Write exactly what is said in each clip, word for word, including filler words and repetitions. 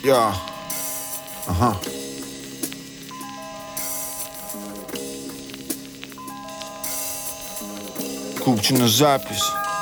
Я. Ага. Купчина запись.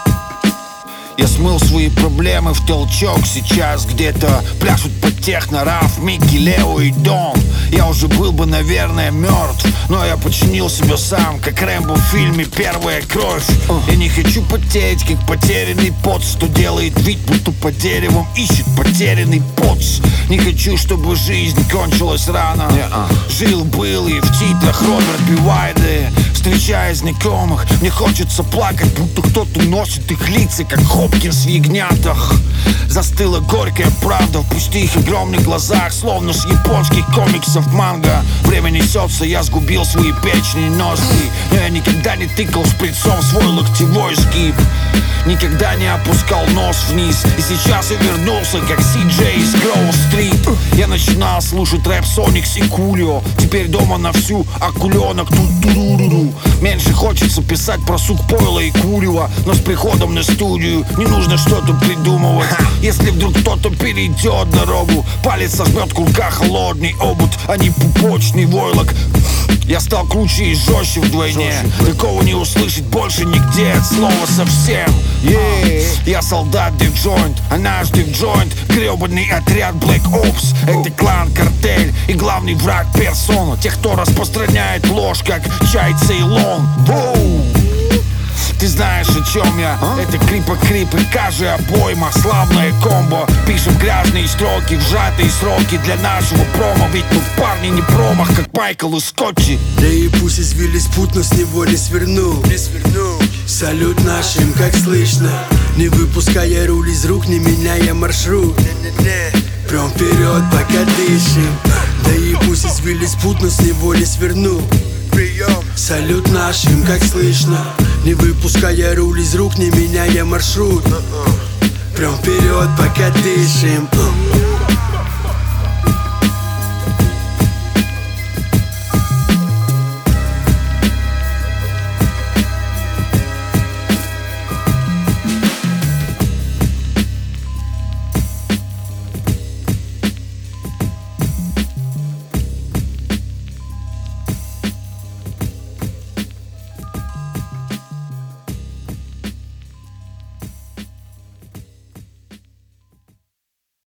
Я смыл свои проблемы в толчок. Сейчас где-то пляшут под техно Раф, Микки, Лео и Дон. Я уже был бы, наверное, мертв, но я починил себя сам, как Рэмбо в фильме «Первая кровь». Я не хочу потеть, как потерянный поц, что делает вид, будто по деревам ищет потерянный поц. Не хочу, чтобы жизнь кончилась рано. Жил-был и в титрах Роберт Би Вайде. Встречая знакомых, мне хочется плакать, будто кто-то носит их лица, как Хопкинс в ягнятах. Застыла горькая правда в пустых огромных глазах, словно с японских комиксов манго. Время несется, я сгубил свои печени ноздри, но я никогда не тыкал шприцом свой локтевой сгиб. Никогда не опускал нос вниз. И сейчас я вернулся, как Си Джей из Гроув-стрит. Я начинал слушать рэп Соникс и Кулио. Теперь дома на всю акуленок тут туруруру. Меньше хочется писать про сук пойла и курева, но с приходом на студию не нужно что-то придумывать. Если вдруг кто-то перейдет дорогу, палец сожмет курка холодный обут, а не пупочный войлок. Я стал круче и жестче вдвойне. Такого не услышать больше нигде от слова совсем. Yeah. Я солдат Див Джойнт, а наш Див Джойнт гребаный отряд Black Ops. Это клан, картель и главный враг персона. Тех, кто распространяет ложь, как чай Цейлон. Воу. Ты знаешь, о чем я? А? Это крипа-крип и каждый обойма. Славное комбо. Пишем грязные строки в сжатые сроки для нашего промо. Ведь мы парни не промах, как Майкл и Скотчи. Да и пусть извились путь, но с него не сверну. Не сверну. Салют нашим, как слышно. Не выпуская руль из рук, не меняя маршрут. Прям вперед, пока дышим. Да и пусть извились путь, но с него не сверну. Салют нашим, как слышно. Не выпуская руль из рук, не меняя маршрут. Прям вперед, пока дышим.